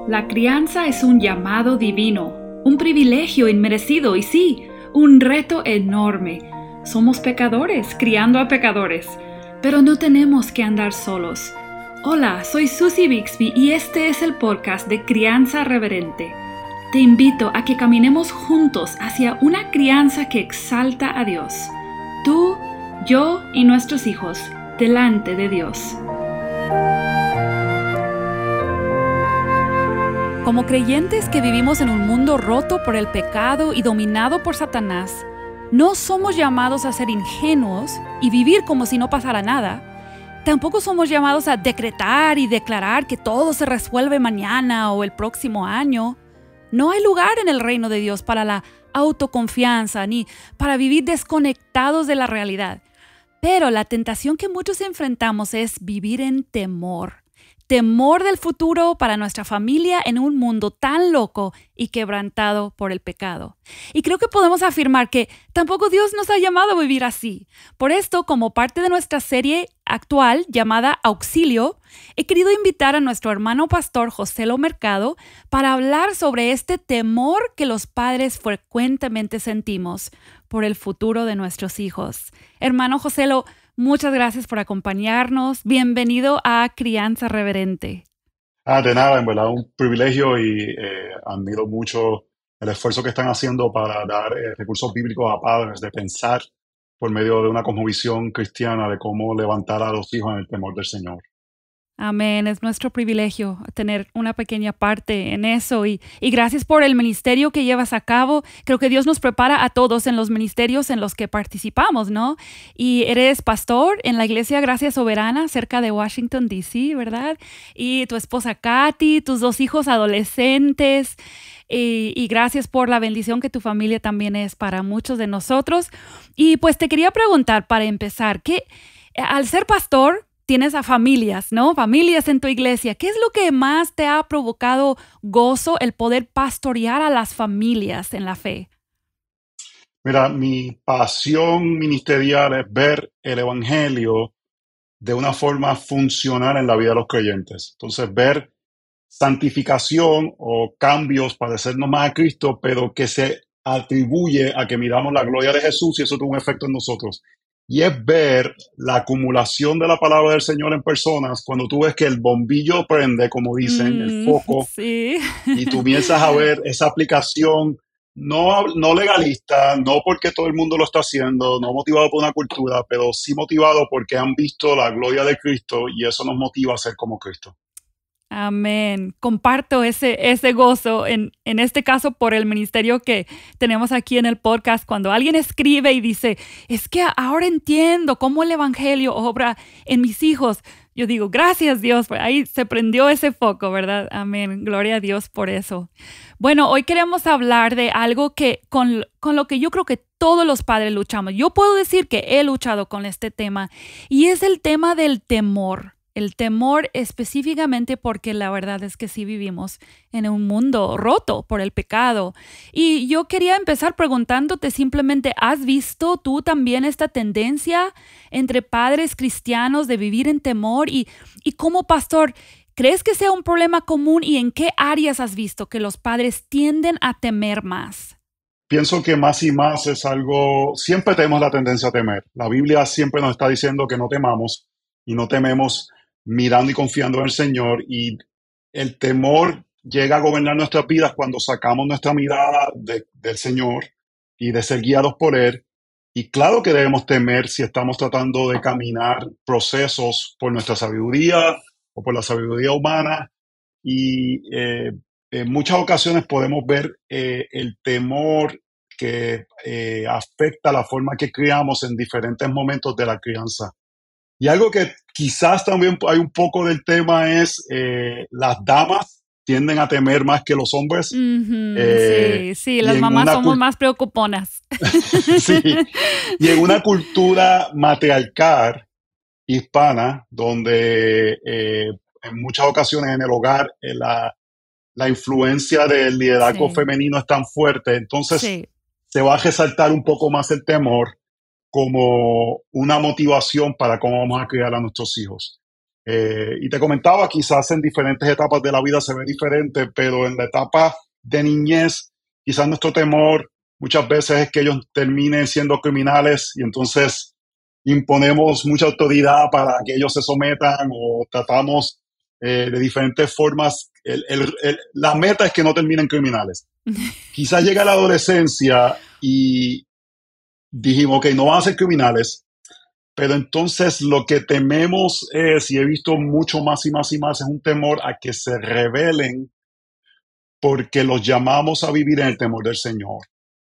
La crianza es un llamado divino, un privilegio inmerecido y sí, un reto enorme. Somos pecadores criando a pecadores, pero no tenemos que andar solos. Hola, soy Susie Bixby y este es el podcast de Crianza Reverente. Te invito a que caminemos juntos hacia una crianza que exalta a Dios. Tú, yo y nuestros hijos, delante de Dios. Como creyentes que vivimos en un mundo roto por el pecado y dominado por Satanás, no somos llamados a ser ingenuos y vivir como si no pasara nada. Tampoco somos llamados a decretar y declarar que todo se resuelve mañana o el próximo año. No hay lugar en el reino de Dios para la autoconfianza ni para vivir desconectados de la realidad. Pero la tentación que muchos enfrentamos es vivir en temor. Temor del futuro para nuestra familia en un mundo tan loco y quebrantado por el pecado. Y creo que podemos afirmar que tampoco Dios nos ha llamado a vivir así. Por esto, como parte de nuestra serie actual llamada Auxilio, he querido invitar a nuestro hermano pastor Joselo Mercado para hablar sobre este temor que los padres frecuentemente sentimos por el futuro de nuestros hijos. Hermano Joselo, muchas gracias por acompañarnos. Bienvenido a Crianza Reverente. De nada, en verdad, un privilegio y admiro mucho el esfuerzo que están haciendo para dar recursos bíblicos a padres, de pensar por medio de una cosmovisión cristiana de cómo levantar a los hijos en el temor del Señor. Amén, es nuestro privilegio tener una pequeña parte en eso y gracias por el ministerio que llevas a cabo. Creo que Dios nos prepara a todos en los ministerios en los que participamos, ¿no? Y eres pastor en la Iglesia Gracia Soberana cerca de Washington, D.C., ¿verdad? Y tu esposa Katy, tus 2 hijos adolescentes y gracias por la bendición que tu familia también es para muchos de nosotros. Y pues te quería preguntar para empezar, que al ser pastor, tienes a familias, ¿no? Familias en tu iglesia. ¿Qué es lo que más te ha provocado gozo el poder pastorear a las familias en la fe? Mira, mi pasión ministerial es ver el Evangelio de una forma funcional en la vida de los creyentes. Entonces, ver santificación o cambios, parecernos más a Cristo, pero que se atribuye a que miramos la gloria de Jesús y eso tuvo un efecto en nosotros. Y es ver la acumulación de la palabra del Señor en personas cuando tú ves que el bombillo prende, como dicen, el foco, sí. y tú comienzas a ver esa aplicación no legalista, no porque todo el mundo lo está haciendo, no motivado por una cultura, pero sí motivado porque han visto la gloria de Cristo y eso nos motiva a ser como Cristo. Amén. Comparto ese gozo, en este caso por el ministerio que tenemos aquí en el podcast. Cuando alguien escribe y dice, es que ahora entiendo cómo el Evangelio obra en mis hijos. Yo digo, gracias Dios, ahí se prendió ese foco, ¿verdad? Amén. Gloria a Dios por eso. Bueno, hoy queremos hablar de algo que con lo que yo creo que todos los padres luchamos. Yo puedo decir que he luchado con este tema y es el tema del temor. El temor específicamente porque la verdad es que sí vivimos en un mundo roto por el pecado. Y yo quería empezar preguntándote simplemente, ¿has visto tú también esta tendencia entre padres cristianos de vivir en temor? Y como pastor, ¿crees que sea un problema común y en qué áreas has visto que los padres tienden a temer más? Pienso que más y más es algo, siempre tenemos la tendencia a temer. La Biblia siempre nos está diciendo que no temamos y no tememos mirando y confiando en el Señor, y el temor llega a gobernar nuestras vidas cuando sacamos nuestra mirada del Señor y de ser guiados por Él. Y claro que debemos temer si estamos tratando de caminar procesos por nuestra sabiduría o por la sabiduría humana. Y en muchas ocasiones podemos ver el temor que afecta la forma que criamos en diferentes momentos de la crianza. Y algo que quizás también hay un poco del tema es las damas tienden a temer más que los hombres. Sí, las mamás somos más preocuponas. Sí, y en una cultura matriarcal hispana, donde en muchas ocasiones en el hogar la influencia del liderazgo femenino es tan fuerte, entonces se va a resaltar un poco más el temor como una motivación para cómo vamos a criar a nuestros hijos. Y te comentaba, quizás en diferentes etapas de la vida se ve diferente, pero en la etapa de niñez, quizás nuestro temor muchas veces es que ellos terminen siendo criminales y entonces imponemos mucha autoridad para que ellos se sometan o tratamos de diferentes formas. La meta es que no terminen criminales. Quizás llega la adolescencia y dijimos, ok, no van a ser criminales, pero entonces lo que tememos es, y he visto mucho más y más y más, es un temor a que se rebelen porque los llamamos a vivir en el temor del Señor.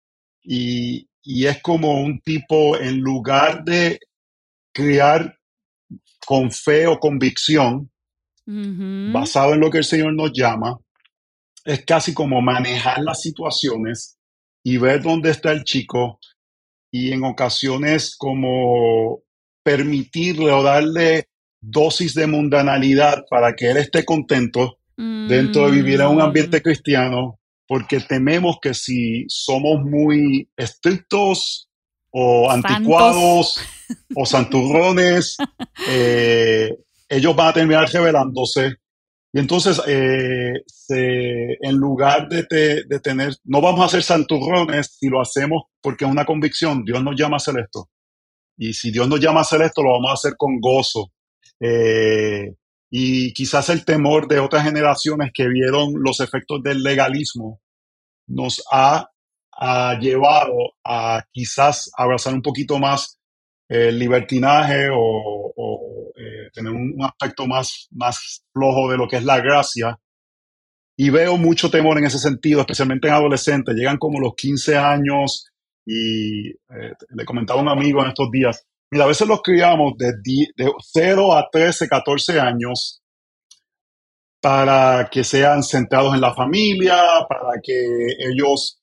Y es como un tipo, en lugar de criar con fe o convicción, Ujú. basado en lo que el Señor nos llama, es casi como manejar las situaciones y ver dónde está el chico y en ocasiones como permitirle o darle dosis de mundanalidad para que él esté contento dentro de vivir en un Mm, ambiente cristiano, porque tememos que si somos muy estrictos o santos. anticuados o santurrones, eh, ellos van a terminar rebelándose y entonces, en lugar de tener, no vamos a ser santurrones si lo hacemos porque es una convicción. Dios nos llama a hacer esto. Y si Dios nos llama a hacer esto, lo vamos a hacer con gozo. Eh, y quizás el temor de otras generaciones que vieron los efectos del legalismo nos ha llevado a quizás abrazar un poquito más el libertinaje o tener un aspecto más flojo de lo que es la gracia. Y veo mucho temor en ese sentido, especialmente en adolescentes. Llegan como los 15 años y le comentaba a un amigo en estos días, mira, a veces los criamos de 0 a 13, 14 años para que sean centrados en la familia, para que ellos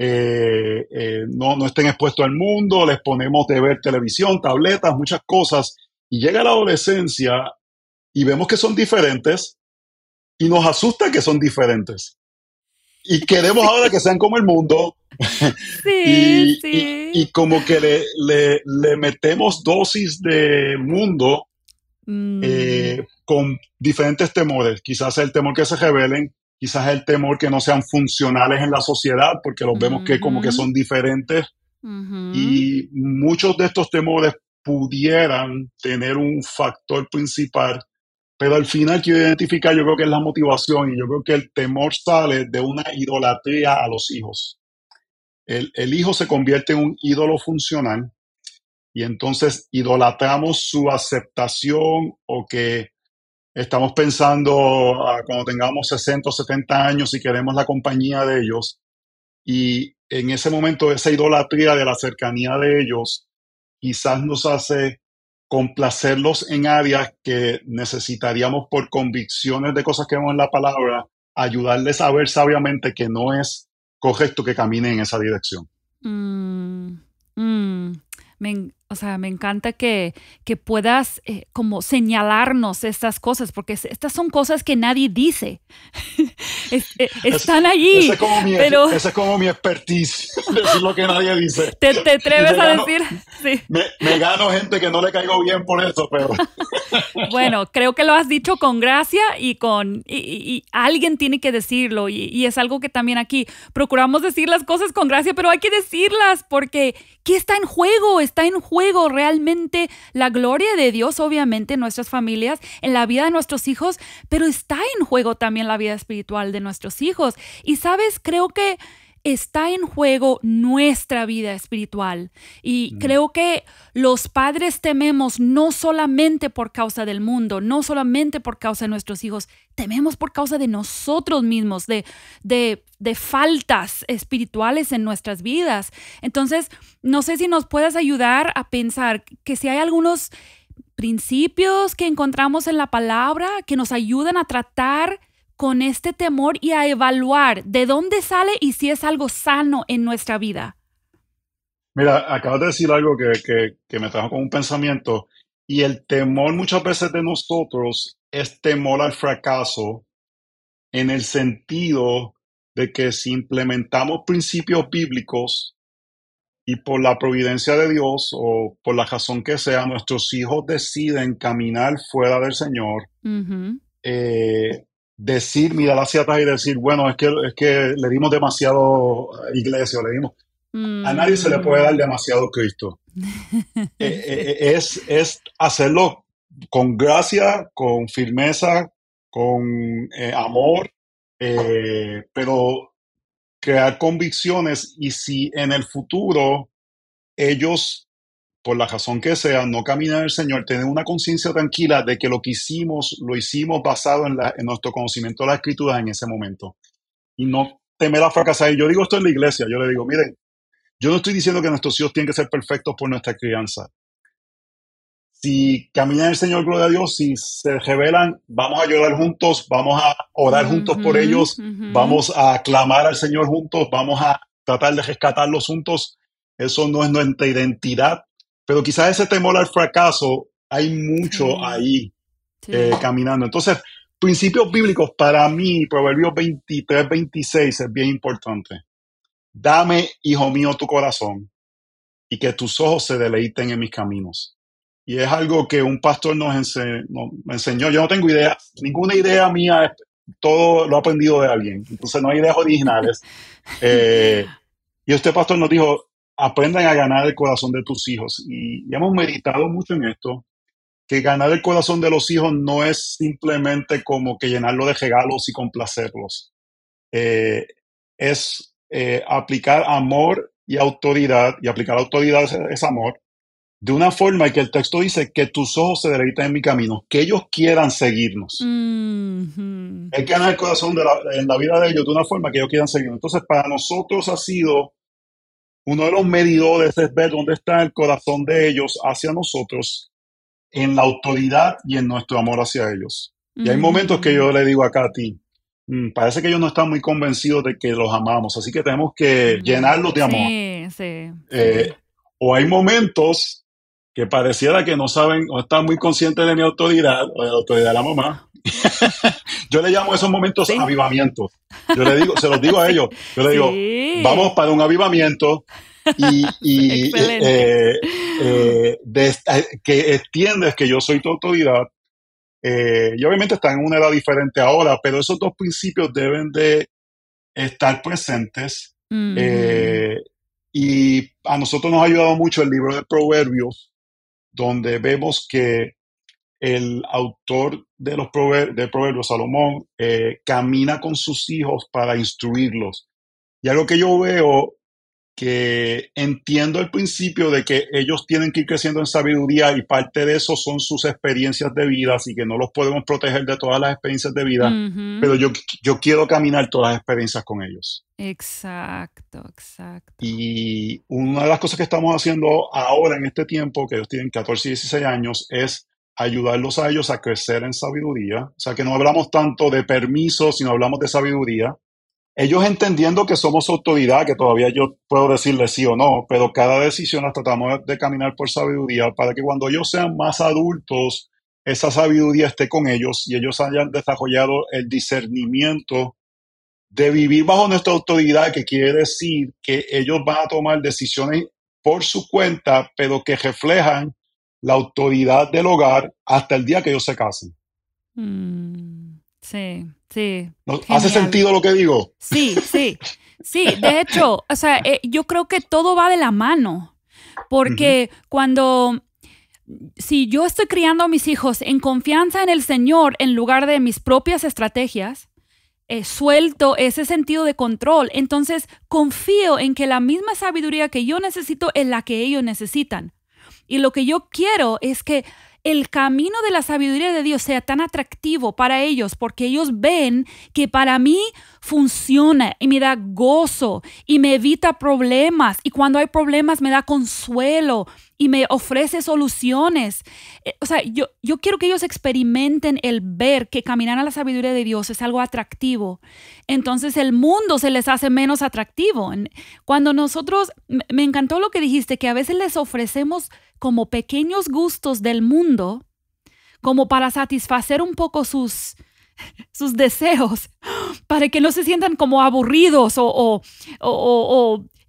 no estén expuestos al mundo, les ponemos de ver televisión, tabletas, muchas cosas, y llega la adolescencia y vemos que son diferentes y nos asusta que son diferentes. Y queremos ahora que sean como el mundo Sí, y, y, sí. y como que le metemos dosis de mundo Mm, con diferentes temores. Quizás el temor que se rebelen, quizás el temor que no sean funcionales en la sociedad, porque los vemos que como que ujú, son diferentes. ujú. Y muchos de estos temores pudieran tener un factor principal, pero al final quiero identificar, yo creo que es la motivación y yo creo que el temor sale de una idolatría a los hijos. El hijo se convierte en un ídolo funcional y entonces idolatramos su aceptación o que estamos pensando cuando tengamos 60 o 70 años y queremos la compañía de ellos. Y en ese momento esa idolatría de la cercanía de ellos quizás nos hace complacerlos en áreas que necesitaríamos por convicciones de cosas que vemos en la palabra, ayudarles a ver sabiamente que no es correcto que caminen en esa dirección. Mm, mm. O sea, me encanta que puedas como señalarnos estas cosas, porque estas son cosas que nadie dice. Es, Están allí, pero ese es como mi expertise, decir lo que nadie dice. te Y atreves a decir, sí. me gano gente que no le caigo bien por eso, pero Bueno, creo que lo has dicho con gracia y alguien tiene que decirlo y es algo que también aquí procuramos decir las cosas con gracia, pero hay que decirlas porque ¿qué está en juego? Está en juego realmente la gloria de Dios, obviamente, en nuestras familias, en la vida de nuestros hijos, pero está en juego también la vida espiritual de nuestros hijos. Y sabes, creo que está en juego nuestra vida espiritual. Y creo que los padres tememos no solamente por causa del mundo, no solamente por causa de nuestros hijos, tememos por causa de nosotros mismos, de faltas espirituales en nuestras vidas. Entonces, no sé si nos puedes ayudar a pensar que si hay algunos principios que encontramos en la palabra que nos ayudan a tratar con este temor y a evaluar de dónde sale y si es algo sano en nuestra vida. mira, acabas de decir algo que me trajo como un pensamiento, y el temor muchas veces de nosotros es temor al fracaso en el sentido de que si implementamos principios bíblicos, y por la providencia de Dios o por la razón que sea, nuestros hijos deciden caminar fuera del Señor, Ujú. decir, mirar hacia atrás y decir, bueno, es que le dimos demasiado iglesia, le dimos. A nadie se le puede dar Mm. demasiado Cristo. Sí. Es hacerlo con gracia, con firmeza, con amor, pero crear convicciones y si en el futuro ellos, por la razón que sea, no caminan en el Señor, tener una conciencia tranquila de que lo que hicimos, lo hicimos basado en nuestro conocimiento de la Escritura en ese momento. Y no temer a fracasar. Y yo digo esto en la iglesia, yo le digo, miren, yo no estoy diciendo que nuestros hijos tienen que ser perfectos por nuestra crianza. Si caminan el Señor, gloria a Dios, si se rebelan, vamos a llorar juntos, vamos a orar juntos por Ujú, ellos, ujú. vamos a clamar al Señor juntos, vamos a tratar de rescatarlos juntos. Eso no es nuestra identidad, pero quizás ese temor al fracaso, hay mucho Sí, ahí sí. caminando. Entonces, principios bíblicos, para mí, Proverbios 23-26 es bien importante. Dame, hijo mío, tu corazón y que tus ojos se deleiten en mis caminos. Y es algo que un pastor me enseñó. Yo no tengo idea, ninguna idea mía, todo lo he aprendido de alguien. Entonces no hay ideas originales. Eh, y este pastor nos dijo, aprendan a ganar el corazón de tus hijos. Y hemos meditado mucho en esto, que ganar el corazón de los hijos no es simplemente como que llenarlo de regalos y complacerlos. Eh, es aplicar amor y autoridad, y aplicar autoridad es amor, de una forma que el texto dice que tus ojos se deleiten en mi camino, que ellos quieran seguirnos. Ujú. Hay que ganar el corazón en la vida de ellos de una forma que ellos quieran seguirnos. Entonces, para nosotros ha sido uno de los medidores es ver dónde está el corazón de ellos hacia nosotros en la autoridad y en nuestro amor hacia ellos. Y hay momentos que Ujú. yo le digo acá a ti, parece que ellos no están muy convencidos de que los amamos, así que tenemos que llenarlos de amor. Sí, sí, Eh, sí. o hay momentos que pareciera que no saben o están muy conscientes de mi autoridad o de la autoridad de la mamá. Yo le llamo esos momentos Sí, avivamientos. Yo le digo, se los digo a sí, ellos, yo le digo, vamos sí. para un avivamiento y Excelente. que entiendes que yo soy tu autoridad. Y obviamente están en una edad diferente ahora, pero esos dos principios deben de estar presentes. Ujú. eh, y a nosotros nos ha ayudado mucho el libro de Proverbios, donde vemos que el autor de Proverbios, Salomón, camina con sus hijos para instruirlos. Y algo que yo veo que entiendo el principio de que ellos tienen que ir creciendo en sabiduría y parte de eso son sus experiencias de vida, así que no los podemos proteger de todas las experiencias de vida, pero Ujú. yo quiero caminar todas las experiencias con ellos. Exacto, exacto. Y una de las cosas que estamos haciendo ahora en este tiempo, que ellos tienen 14 y 16 años, es ayudarlos a ellos a crecer en sabiduría. O sea, que no hablamos tanto de permiso, sino hablamos de sabiduría. Ellos entendiendo que somos autoridad, que todavía yo puedo decirles sí o no, pero cada decisión la tratamos de caminar por sabiduría para que cuando ellos sean más adultos, esa sabiduría esté con ellos y ellos hayan desarrollado el discernimiento de vivir bajo nuestra autoridad, que quiere decir que ellos van a tomar decisiones por su cuenta, pero que reflejan la autoridad del hogar hasta el día que ellos se casen. Sí, sí, ¿No? ¿Hace genial. sentido lo que digo? Sí, sí, sí. De hecho, o sea, yo creo que todo va de la mano, Ujú. porque si yo estoy criando a mis hijos en confianza en el Señor en lugar de mis propias estrategias, suelto ese sentido de control, entonces confío en que la misma sabiduría que yo necesito es la que ellos necesitan. Y lo que yo quiero es que el camino de la sabiduría de Dios sea tan atractivo para ellos, porque ellos ven que para mí funciona y me da gozo y me evita problemas, y cuando hay problemas me da consuelo y me ofrece soluciones. O sea, yo quiero que ellos experimenten el ver que caminar a la sabiduría de Dios es algo atractivo. Entonces el mundo se les hace menos atractivo. Cuando nosotros, me encantó lo que dijiste, que a veces les ofrecemos como pequeños gustos del mundo, como para satisfacer un poco sus deseos, para que no se sientan como aburridos o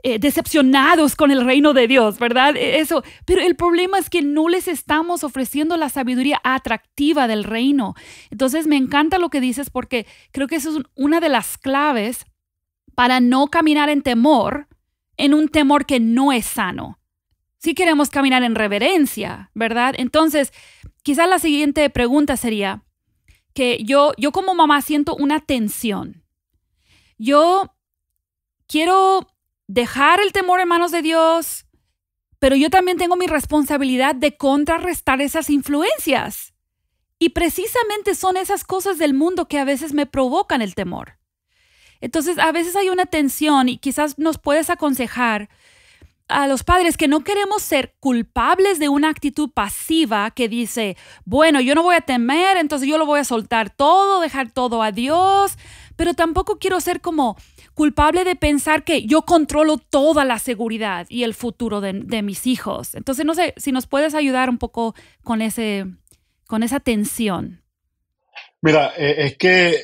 decepcionados con el reino de Dios, ¿verdad? Eso. Pero el problema es que no les estamos ofreciendo la sabiduría atractiva del reino. Entonces me encanta lo que dices porque creo que eso es una de las claves para no caminar en un temor que no es sano. Sí queremos caminar en reverencia, ¿verdad? Entonces, quizás la siguiente pregunta sería que yo como mamá siento una tensión. Yo quiero dejar el temor en manos de Dios, pero yo también tengo mi responsabilidad de contrarrestar esas influencias. Y precisamente son esas cosas del mundo que a veces me provocan el temor. Entonces, a veces hay una tensión y quizás nos puedes aconsejar a los padres que no queremos ser culpables de una actitud pasiva que dice, bueno, yo no voy a temer, entonces yo lo voy a soltar todo, dejar todo a Dios, pero tampoco quiero ser como culpable de pensar que yo controlo toda la seguridad y el futuro de mis hijos. Entonces, no sé si nos puedes ayudar un poco con esa tensión. Mira, es que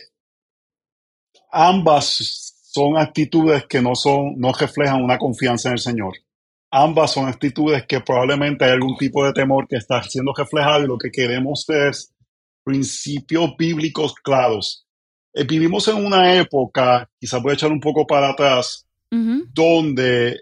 ambas son actitudes que no reflejan una confianza en el Señor. Ambas son actitudes que probablemente hay algún tipo de temor que está siendo reflejado y lo que queremos es principios bíblicos claros. Vivimos en una época, quizás voy a echar un poco para atrás, Uh-huh. donde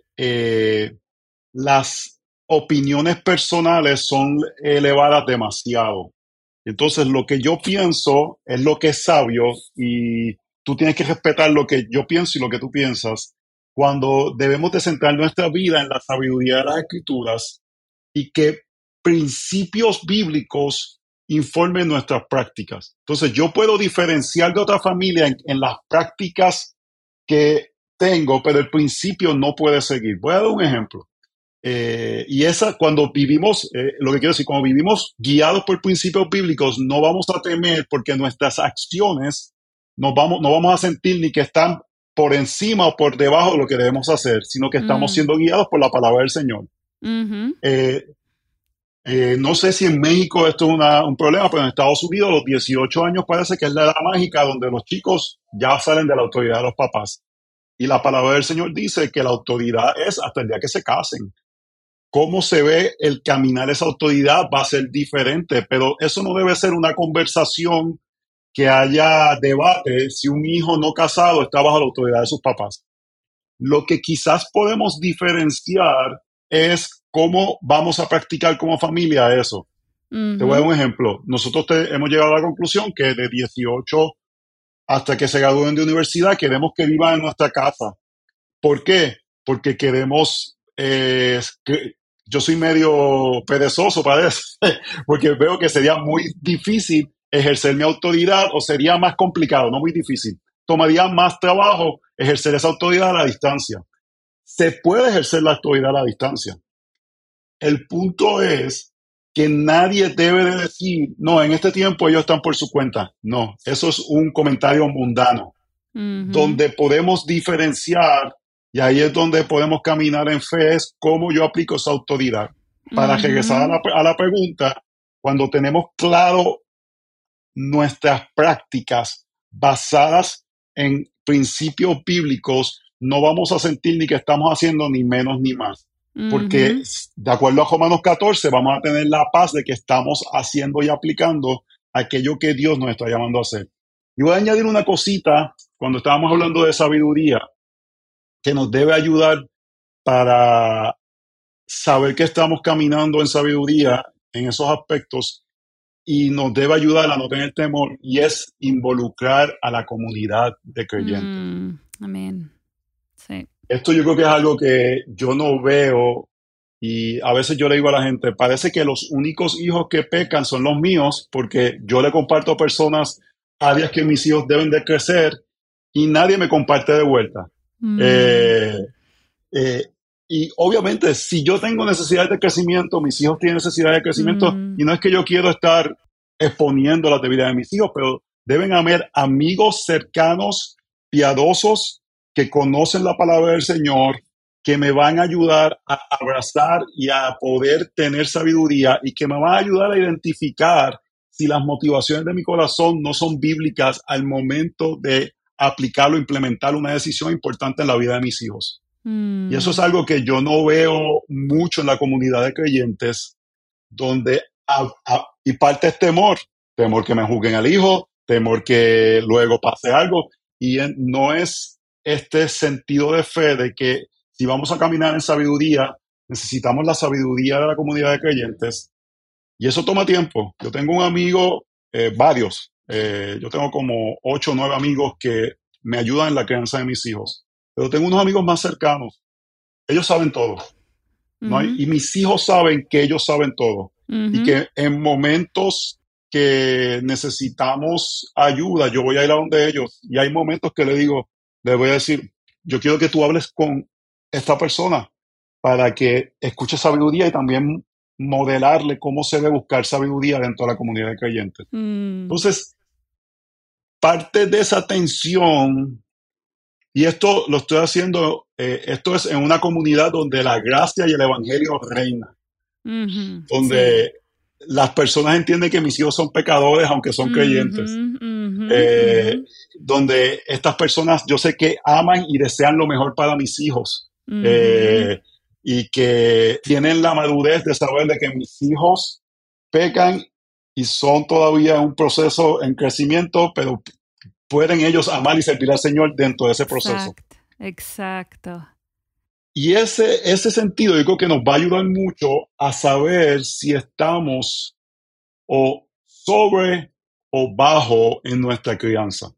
las opiniones personales son elevadas demasiado. Entonces, lo que yo pienso es lo que es sabio y tú tienes que respetar lo que yo pienso y lo que tú piensas, cuando debemos de centrar nuestra vida en la sabiduría de las Escrituras y que principios bíblicos informen nuestras prácticas. Entonces, yo puedo diferenciar de otra familia en las prácticas que tengo, pero el principio no puede seguir. Voy a dar un ejemplo. Y esa, cuando vivimos, lo que quiero decir, cuando vivimos guiados por principios bíblicos, no vamos a temer porque nuestras acciones no vamos a sentir ni que están por encima o por debajo de lo que debemos hacer, sino que estamos siendo guiados por la palabra del Señor. Uh-huh. Eh, no sé si en México esto es un problema, pero en Estados Unidos a los 18 años parece que es la edad mágica donde los chicos ya salen de la autoridad de los papás. Y la palabra del Señor dice que la autoridad es hasta el día que se casen. Cómo se ve el caminar esa autoridad va a ser diferente, pero eso no debe ser una conversación que haya debate si un hijo no casado está bajo la autoridad de sus papás. Lo que quizás podemos diferenciar es cómo vamos a practicar como familia eso. Te voy a dar Uh-huh. un ejemplo. Nosotros hemos llegado a la conclusión que de 18 hasta que se gradúen de universidad queremos que vivan en nuestra casa. ¿Por qué? Porque queremos que yo soy medio perezoso para eso, porque veo que sería muy difícil ejercer mi autoridad o sería más complicado, no muy difícil. Tomaría más trabajo ejercer esa autoridad a la distancia. Se puede ejercer la autoridad a la distancia. El punto es que nadie debe de decir, no, en este tiempo ellos están por su cuenta. No, eso es un comentario mundano. Uh-huh. Donde podemos diferenciar y ahí es donde podemos caminar en fe, es cómo yo aplico esa autoridad. Para regresar a Uh-huh. la pregunta, cuando tenemos claro nuestras prácticas basadas en principios bíblicos, no vamos a sentir ni que estamos haciendo ni menos ni más. Porque Uh-huh. de acuerdo a Romanos 14, vamos a tener la paz de que estamos haciendo y aplicando aquello que Dios nos está llamando a hacer. Y voy a añadir una cosita cuando estábamos hablando de sabiduría, que nos debe ayudar para saber que estamos caminando en sabiduría en esos aspectos y nos debe ayudar a no tener temor y es involucrar a la comunidad de creyentes. Amén. Sí. Esto yo creo que es algo que yo no veo y a veces yo le digo a la gente, parece que los únicos hijos que pecan son los míos porque yo le comparto a personas áreas que mis hijos deben de crecer y nadie me comparte de vuelta. Mm. Eh, eh, y obviamente, si yo tengo necesidades de crecimiento, mis hijos tienen necesidades de crecimiento, Mm. y no es que yo quiero estar exponiendo la debilidad de mis hijos, pero deben haber amigos cercanos, piadosos, que conocen la palabra del Señor, que me van a ayudar a abrazar y a poder tener sabiduría y que me van a ayudar a identificar si las motivaciones de mi corazón no son bíblicas al momento de aplicar o implementar una decisión importante en la vida de mis hijos. Y eso es Mm, algo que yo no veo mucho en la comunidad de creyentes, donde y parte es temor que me juzguen al hijo, temor que luego pase algo, y no es este sentido de fe de que si vamos a caminar en sabiduría, necesitamos la sabiduría de la comunidad de creyentes, y eso toma tiempo. Yo tengo un amigo, varios, yo tengo como 8 o 9 amigos que me ayudan en la crianza de mis hijos, pero tengo unos amigos más cercanos, ellos saben todo. ¿No? ujú, Y mis hijos saben que ellos saben todo y ujú, que en momentos que necesitamos ayuda, yo voy a ir a donde ellos y hay momentos que les voy a decir, yo quiero que tú hables con esta persona para que escuche sabiduría y también modelarle cómo se debe buscar sabiduría dentro de la comunidad de creyentes. mm, Entonces, parte de esa tensión, y esto lo estoy haciendo, esto es en una comunidad donde la gracia y el evangelio reina, ujú, sí. donde las personas entienden que mis hijos son pecadores aunque son Ujú, creyentes, ujú, ujú, eh, donde estas personas yo sé que aman y desean lo mejor para mis hijos, ujú, eh, y que tienen la madurez de saber de que mis hijos pecan y son todavía en un proceso en crecimiento, pero pueden ellos amar y servir al Señor dentro de ese proceso. exacto, exacto. Y ese sentido yo creo que nos va a ayudar mucho a saber si estamos o sobre o bajo en nuestra crianza.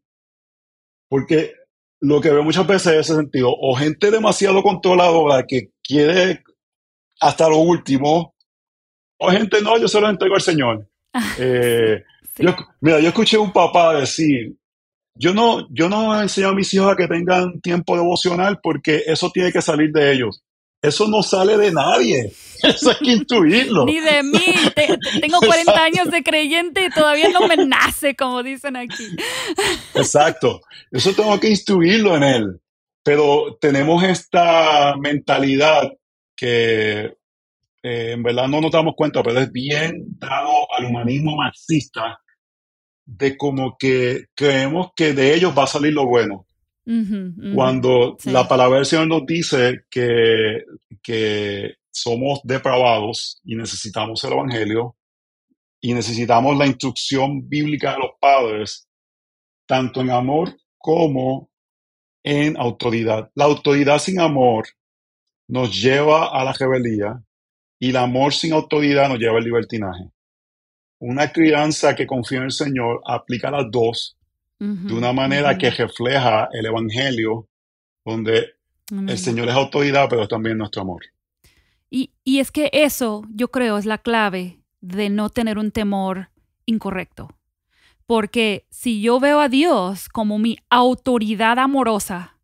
Porque lo que veo muchas veces es ese sentido, o gente demasiado controladora que quiere hasta lo último, o gente, no, yo se lo entrego al Señor. Sí, Eh, sí. mira, yo escuché un papá decir, yo no enseño a mis hijos a que tengan tiempo devocional porque eso tiene que salir de ellos. Eso no sale de nadie. Eso hay que intuirlo. Ni de mí. Tengo 40 Exacto. años de creyente y todavía no me nace, como dicen aquí. Exacto. Eso tengo que instruirlo en él. Pero tenemos esta mentalidad que en verdad no nos damos cuenta, pero es bien dado al humanismo marxista de como que creemos que de ellos va a salir lo bueno. Ujú, ujú, Cuando la sí. palabra del Señor nos dice que somos depravados y necesitamos el Evangelio y necesitamos la instrucción bíblica de los padres, tanto en amor como en autoridad. La autoridad sin amor nos lleva a la rebeldía y el amor sin autoridad nos lleva al libertinaje. Una crianza que confía en el Señor aplica las dos de Ujú, una manera que ujú. refleja el Evangelio, donde el Amén. Señor es autoridad, pero es también nuestro amor. Y es que eso, yo creo, es la clave de no tener un temor incorrecto. Porque si yo veo a Dios como mi autoridad amorosa,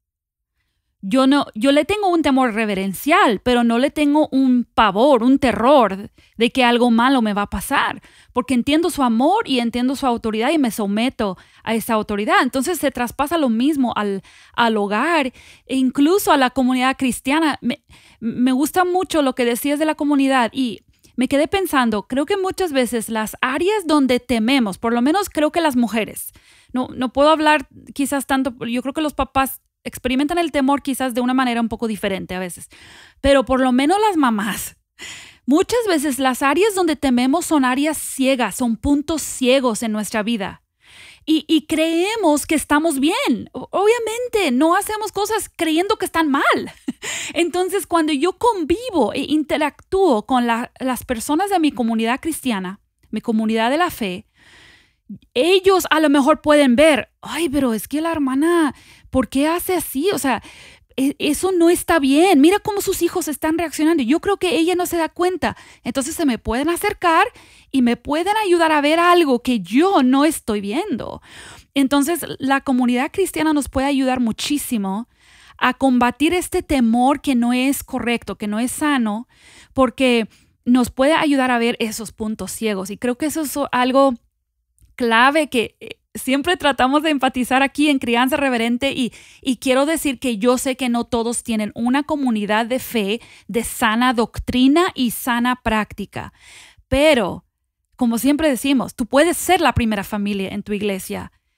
yo le tengo un temor reverencial, pero no le tengo un pavor, un terror de que algo malo me va a pasar, porque entiendo su amor y entiendo su autoridad y me someto a esa autoridad. Entonces se traspasa lo mismo al hogar e incluso a la comunidad cristiana. Me gusta mucho lo que decías de la comunidad y me quedé pensando, creo que muchas veces las áreas donde tememos, por lo menos creo que las mujeres, no puedo hablar quizás tanto, yo creo que los papás experimentan el temor quizás de una manera un poco diferente a veces, pero por lo menos las mamás, muchas veces las áreas donde tememos son áreas ciegas, son puntos ciegos en nuestra vida. Y creemos que estamos bien. Obviamente, no hacemos cosas creyendo que están mal. Entonces, cuando yo convivo e interactúo con las personas de mi comunidad cristiana, mi comunidad de la fe, ellos a lo mejor pueden ver, ay, pero es que la hermana, ¿por qué hace así? O sea, eso no está bien. Mira cómo sus hijos están reaccionando. Yo creo que ella no se da cuenta. Entonces se me pueden acercar y me pueden ayudar a ver algo que yo no estoy viendo. Entonces la comunidad cristiana nos puede ayudar muchísimo a combatir este temor que no es correcto, que no es sano, porque nos puede ayudar a ver esos puntos ciegos. Y creo que eso es algo clave que siempre tratamos de enfatizar aquí en Crianza Reverente y quiero decir que yo sé que no todos tienen una comunidad de fe, de sana doctrina y sana práctica, pero como siempre decimos, tú puedes ser la primera familia en tu iglesia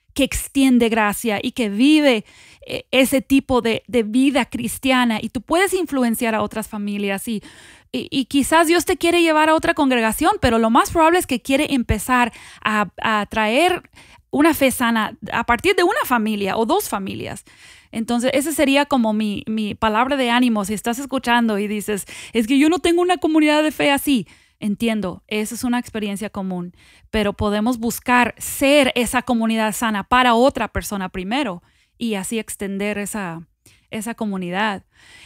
que extiende gracia y que vive ese tipo de vida cristiana, y tú puedes influenciar a otras familias y quizás Dios te quiere llevar a otra congregación, pero lo más probable es que quiere empezar a traer una fe sana a partir de una familia o dos familias. Entonces, esa sería como mi palabra de ánimo. Si estás escuchando y dices, es que yo no tengo una comunidad de fe así, entiendo, esa es una experiencia común, pero podemos buscar ser esa comunidad sana para otra persona primero y así extender esa comunidad.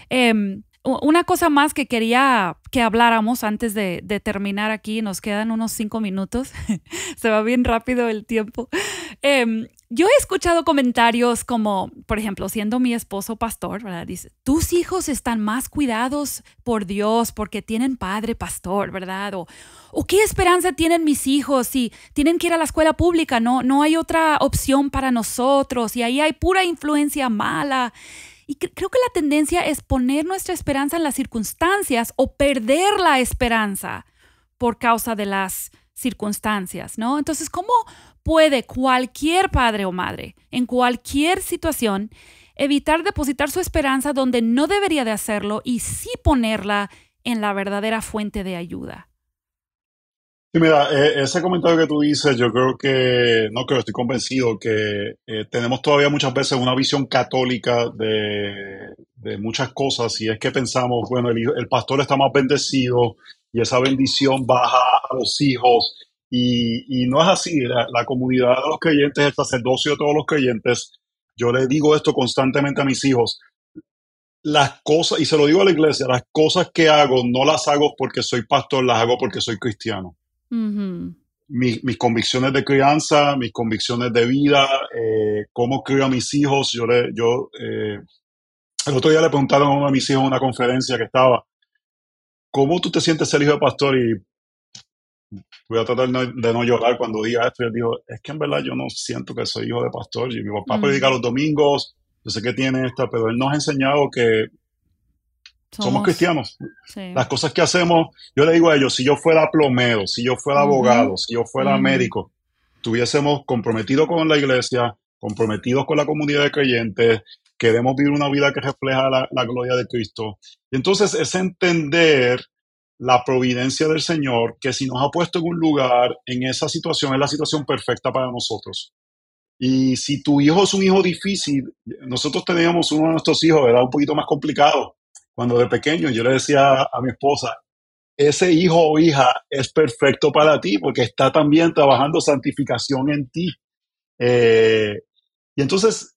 Una cosa más que quería que habláramos antes de terminar aquí, nos quedan unos 5 minutos, se va bien rápido el tiempo. Yo he escuchado comentarios como, por ejemplo, siendo mi esposo pastor, ¿verdad? Dice, tus hijos están más cuidados por Dios porque tienen padre pastor, ¿verdad? O ¿qué esperanza tienen mis hijos si tienen que ir a la escuela pública? No hay otra opción para nosotros y ahí hay pura influencia mala. Y creo que la tendencia es poner nuestra esperanza en las circunstancias o perder la esperanza por causa de las circunstancias, ¿no? Entonces, ¿cómo puede cualquier padre o madre en cualquier situación evitar depositar su esperanza donde no debería de hacerlo y sí ponerla en la verdadera fuente de ayuda? Sí, mira, ese comentario que tú dices, yo creo que, no creo, estoy convencido que tenemos todavía muchas veces una visión católica de muchas cosas, y es que pensamos, bueno, el pastor está más bendecido y esa bendición baja a los hijos, y no es así. La comunidad de los creyentes, el sacerdocio de todos los creyentes, yo le digo esto constantemente a mis hijos, las cosas, y se lo digo a la iglesia, las cosas que hago no las hago porque soy pastor, las hago porque soy cristiano. Ujú. Mis convicciones de crianza, mis convicciones de vida, cómo crío a mis hijos. El otro día le preguntaron a uno de mis hijos en una conferencia que estaba, ¿cómo tú te sientes ser hijo de pastor? Y voy a tratar de no llorar cuando diga esto. Y él dijo, es que en verdad yo no siento que soy hijo de pastor. Y mi papá predica Mm. los domingos, yo sé que tiene esta, pero él nos ha enseñado que somos Somos, cristianos. sí. Las cosas que hacemos, yo le digo a ellos, si yo fuera plomero, si yo fuera Ujú, abogado, si yo fuera ujú. médico, estuviésemos comprometidos con la iglesia, comprometidos con la comunidad de creyentes, queremos vivir una vida que refleja la gloria de Cristo. Y entonces es entender la providencia del Señor, que si nos ha puesto en un lugar, en esa situación, es la situación perfecta para nosotros. Y si tu hijo es un hijo difícil, nosotros teníamos uno de nuestros hijos, era un poquito más complicado. Cuando de pequeño yo le decía a mi esposa, ese hijo o hija es perfecto para ti porque está también trabajando santificación en ti. Eh, y entonces,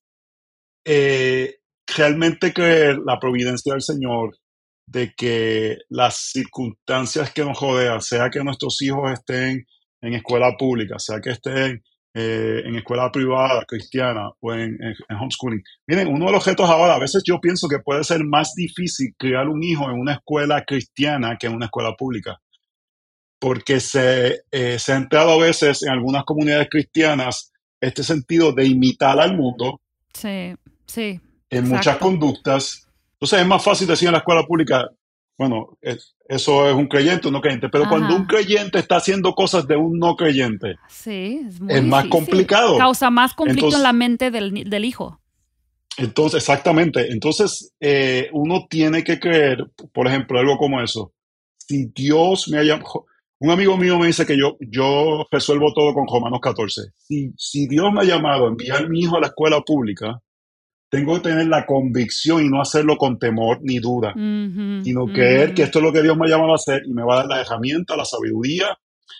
eh, realmente creer la providencia del Señor, de que las circunstancias que nos rodean, sea que nuestros hijos estén en escuela pública, sea que estén en escuela privada, cristiana o en homeschooling. Miren, uno de los retos ahora, a veces yo pienso que puede ser más difícil criar un hijo en una escuela cristiana que en una escuela pública, porque se ha entrado a veces en algunas comunidades cristianas este sentido de imitar al mundo Sí, sí, en muchas exacto. conductas. Entonces es más fácil decir en la escuela pública, bueno, eso es un creyente o no creyente, pero cuando un Ajá. creyente está haciendo cosas de un no creyente, Sí, es muy es más difícil. complicado. Causa más conflicto en la Entonces, mente del hijo. exactamente. Entonces, uno tiene que creer, por ejemplo, algo como eso. Si Dios me haya... Un amigo mío me dice que yo resuelvo todo con Romanos 14. Si Dios me ha llamado a enviar a mi hijo a la escuela pública, tengo que tener la convicción y no hacerlo con temor ni duda, Ujú, sino creer que ujú. esto es lo que Dios me ha llamado a hacer y me va a dar la herramienta, la sabiduría,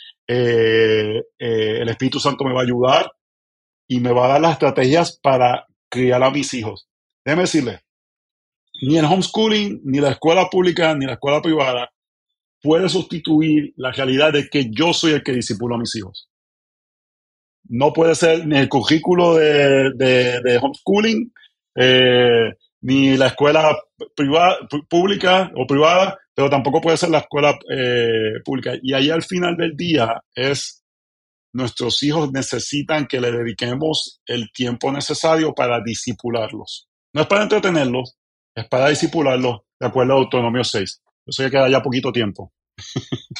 el Espíritu Santo me va a ayudar y me va a dar las estrategias para criar a mis hijos. Déjeme decirle, ni el homeschooling, ni la escuela pública, ni la escuela privada puede sustituir la realidad de que yo soy el que discipulo a mis hijos. No puede ser ni el currículo de homeschooling, ni la escuela pública o privada, pero tampoco puede ser la escuela pública. Y ahí al final del día nuestros hijos necesitan que le dediquemos el tiempo necesario para disipularlos. No es para entretenerlos, es para disipularlos de acuerdo a Autonomía 6. Yo sé que queda ya poquito tiempo.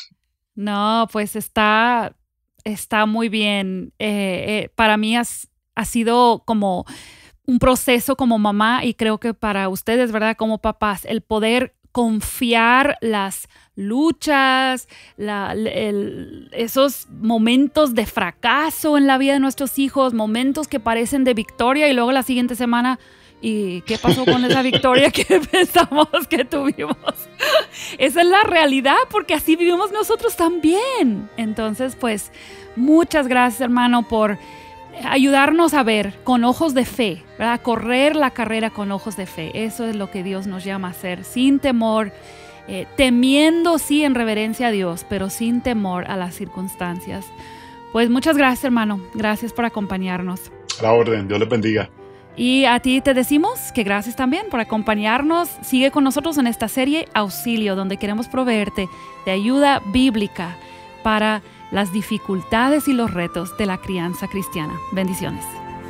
No, pues está muy bien. Para mí ha sido como un proceso como mamá y creo que para ustedes, ¿verdad? Como papás, el poder confiar las luchas, esos momentos de fracaso en la vida de nuestros hijos, momentos que parecen de victoria y luego la siguiente semana, ¿y qué pasó con esa victoria que pensamos que tuvimos? Esa es la realidad porque así vivimos nosotros también. Entonces, pues, muchas gracias, hermano, por ayudarnos a ver con ojos de fe, ¿verdad? Correr la carrera con ojos de fe. Eso es lo que Dios nos llama a hacer, sin temor, temiendo, sí, en reverencia a Dios, pero sin temor a las circunstancias. Pues muchas gracias, hermano. Gracias por acompañarnos. A la orden. Dios les bendiga. Y a ti te decimos que gracias también por acompañarnos. Sigue con nosotros en esta serie Auxilio, donde queremos proveerte de ayuda bíblica para las dificultades y los retos de la crianza cristiana. Bendiciones.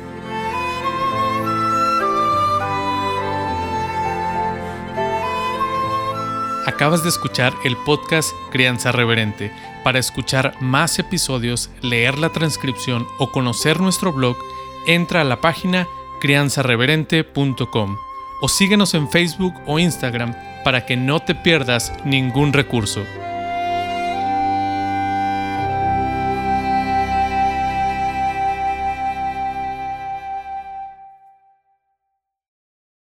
Acabas de escuchar el podcast Crianza Reverente. Para escuchar más episodios, leer la transcripción o conocer nuestro blog, entra a la página crianzareverente.com o síguenos en Facebook o Instagram para que no te pierdas ningún recurso.